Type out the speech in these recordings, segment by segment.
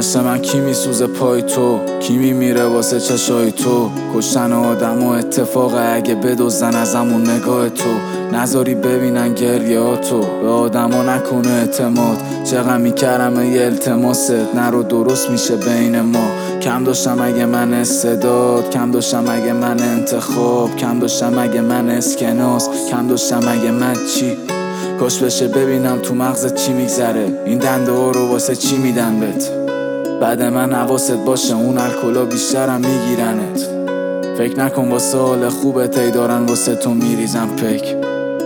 مثل من کی میسوزه پای تو، کی میمیره واسه چشای تو. کشتن آدم و اتفاقه اگه بدزدن ازمون نگاه تو. نذاری ببینن گریه ها تو، به آدما نکنه اعتماد. چقدر میکرم یه التماست، نرو درست میشه بین ما. کم داشتم اگه من استعداد، کم داشتم اگه من انتخاب، کم داشتم اگه من اسکناس، کم داشتم اگه من چی. کاش بشه ببینم تو مغزت چی میگذره، این دنده ها رو واسه چی میدن بهت. بعد من حواست باشه اون الکلا بیشترم میگیرنت. فکر نکن واسه حال خوبت ای دارن واسه تو میریزم پک.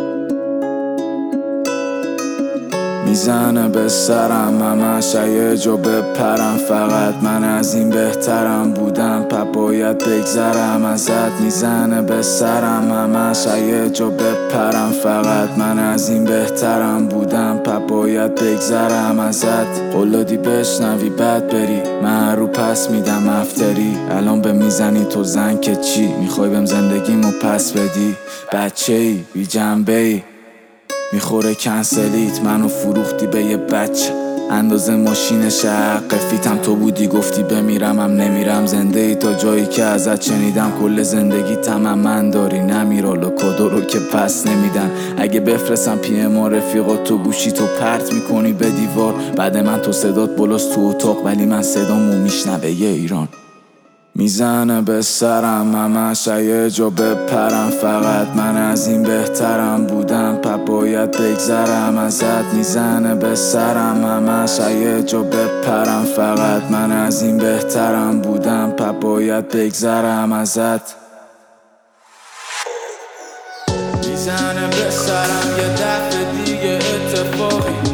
میزنه به سرم همش یه جا بپرم، فقط من از این بهترم بودم باید بگذرم ازت. میزنه به سرم همش یه جا بپرم، فقط من از این بهترم بودم باید بگذرم ازت. قلادی بشنوی بعد بری، من رو پس میدم افتری. الان به میزنی تو زن که چی، میخوای بهم زندگیمو پس بدی؟ بچه ای بی جنبه ای میخوره کنسلیت، منو فروختی به یه بچه اندازه ماشین شق فیتم. تو بودی گفتی بمیرم هم نمیرم، زنده ای تا جایی که ازت شنیدم. کل زندگی تمام من داری، نمیرال و کادو رو که پس نمیدن. اگه بفرستم پی ما رفیقات تو گوشی تو پرت میکنی به دیوار. بعد من تو صدات بلاست تو اتاق، ولی من صدامو میشنوه یه ایران. میزنه به سرم همش یه جا بپرم، فقط من از این بهترم بودم باید بگذرم ازت. میزنه به سرم همش یه جا بپرم، فقط من از این بهترم بودم باید بگذرم ازت. میزنه به سرم یه دفعه دیگه اتفاقی